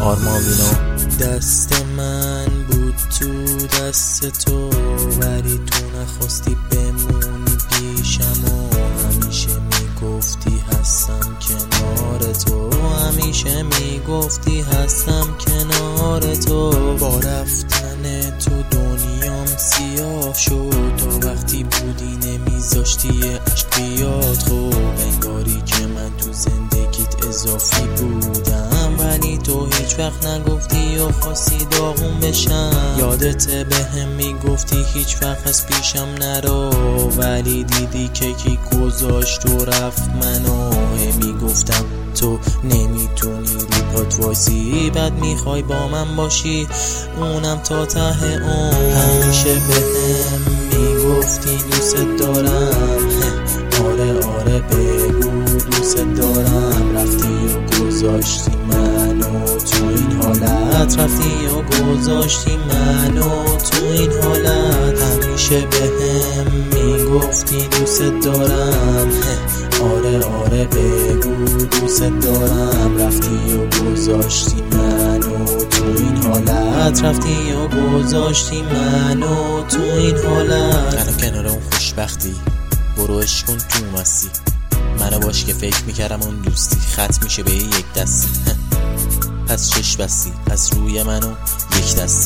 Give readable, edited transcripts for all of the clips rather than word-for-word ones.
آرماوینو. دست من بود تو دست تو، ولی تو نخواستی بمونی پیشم و همیشه میگفتی هستم کنار تو، همیشه میگفتی هستم کنار تو. با رفتن تو دنیام سیاه شد، تا وقتی بودی نمیذاشتی عشق بیاد. خب انگاری که من تو زندگیت اضافی بودم، ولی تو هیچ وقت نگفتی و خواستی داغون بشم. یادت به هم میگفتی هیچ وقت از پیشم نرو، ولی دیدی که کی گذاشت و رفت منو. میگفتم تو نمیتونی رو پات وایسی، بعد میخوای با من باشی اونم تا ته اون. همیشه به هم میگفتی دوست دارم، آره بگو دوست دارم. رفتی و گذاشتی منو تو این حالت، رفتی و گذاشتی منو تو این حالت. همیشه به هم میگفتی دوست دارم، آره بگو دوست دارم. رفتی و گذاشتی منو تو این حالت، رفتی و گذاشتی منو تو این حالت. منو کنار اون خوشبختی برو عشق کن تو مستی، منو باش که فکر میکردم اون دوستی ختم میشه به یک دستی. پس چش بستی، پس روی منو یک دستی،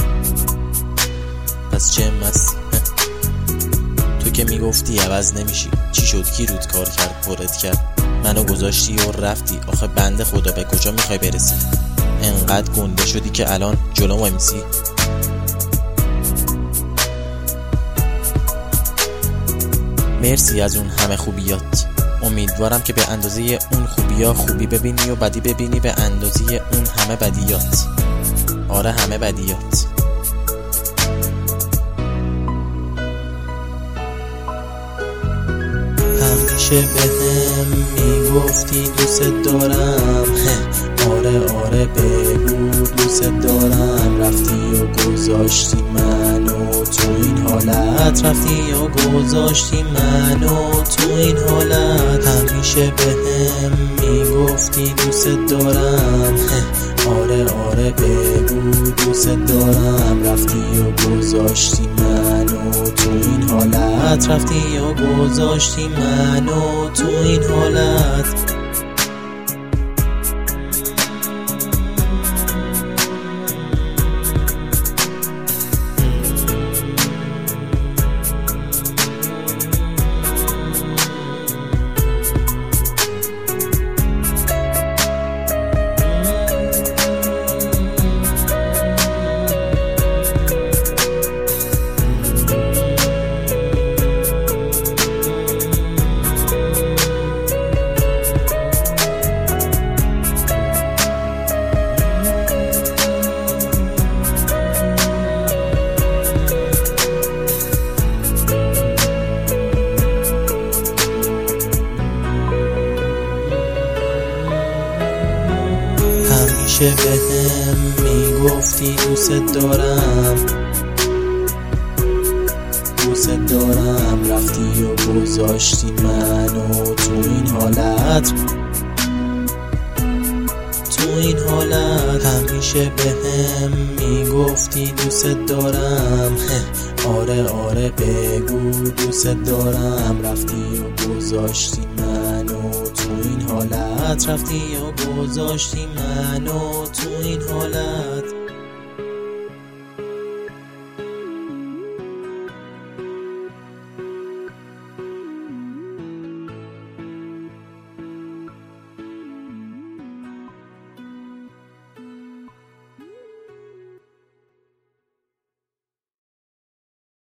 پس چه مستی. تو که میگفتی عوض نمیشی، چی شد کی رود کار کرد پرت کرد، منو گذاشتی و رفتی. آخه بنده خدا به کجا میخوای برسی؟ انقدر گنده شدی که الان جلو وای میسی. مرسی از اون همه خوبیات، امیدوارم که به اندازه اون خوبیا خوبی ببینی و بدی ببینی به اندازه اون همه بدیات. آره همه بدیات. همیشه به هم میگفتی دوست دارم، آره بگو دوست دارم. رفتی و گذاشتی منو تو این حالت، رفتی و گذاشتی منو تو این حالت. همیشه به هم میگفتی دوست دارم، آره بگو دوست دارم. رفتی و گذاشتی منو تو این حالت، رفتی و گذاشتی منو تو این حالت. همیشه به هم میگفتی دوست دارم، دوست دارم. رفتی و گذاشتی منو تو این حالت، تو این حالت. همیشه به هم میگفتی دوست دارم، آره بگو دوست دارم. رفتی و گذاشتی منو تو این حالت، رفتی و گذاشتی منو تو این حالت.